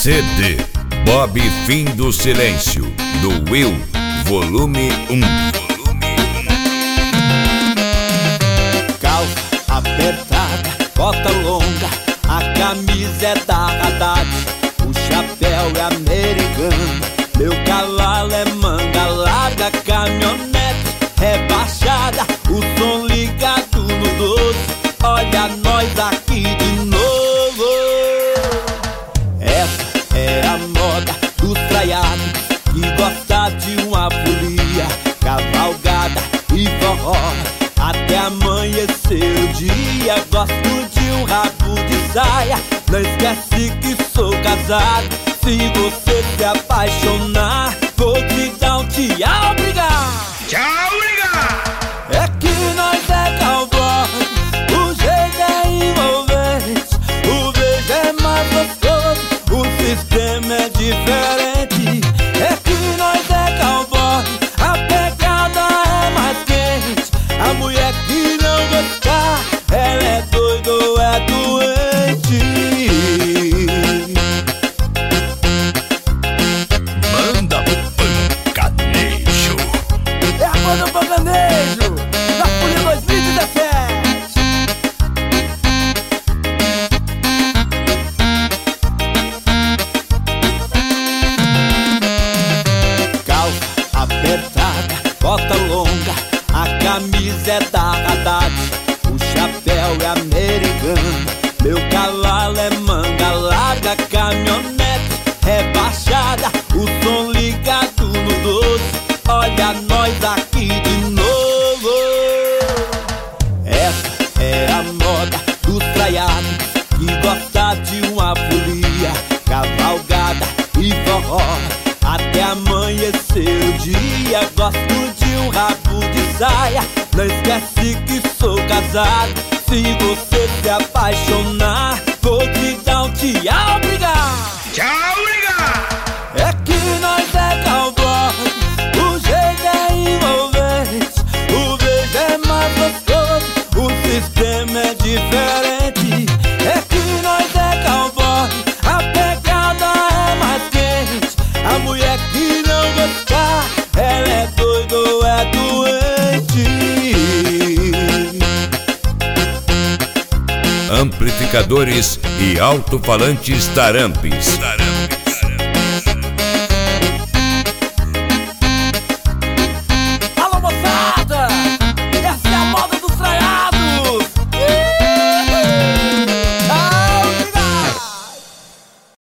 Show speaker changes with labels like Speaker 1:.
Speaker 1: CD Bob Fim do Silêncio, do Will, volume 1.
Speaker 2: Calça apertada, bota longa, a camisa é da Haddad, o chapéu é americano, meu cavalo é manga larga, caminhonete rebaixada, o som ligado no 12, olha nós aqui de novo. Essa é a moda dos traiados que gosta de uma folia, cavalgada e forró até amanhecer o dia. Gosto de um rabo de saia, não esquece que sou casado. Se você se apaixonar, vou te dar um tchau, obrigado.
Speaker 3: Tchau, obrigado.
Speaker 2: É que nós é cowboy, o jeito é envolvente, o beijo é mais gostoso, o sistema é diferente. É que nós é cowboy, a pegada é mais quente, a mulher que não gostar, ela é doida ou é doente.
Speaker 1: Banda Pancanejo.
Speaker 2: É a banda Pancanejo, da Folha 2017. Calça apertada, bota longa, a camisa é da Haddad, o chapéu é americano, meu cavalo é manga larga, caminhonete rebaixada, o som ligado no 12, olha nós aqui de novo. Essa é a moda dos traiados que gosta de uma folia, cavalgada e forró até amanhecer o dia. Gosto de um rabo de saia, não esquece que sou casado. Se você se apaixonar, vou te dar um tchau, obrigado.
Speaker 3: Tchau, obrigado.
Speaker 2: É que nós é cowboy, o jeito é envolvente, o beijo é mais gostoso, o sistema é diferente. É que nós é cowboy, a pegada é mais quente, a mulher que não gostar, ela é doida ou é doente.
Speaker 1: Amplificadores e alto-falantes Tarampes.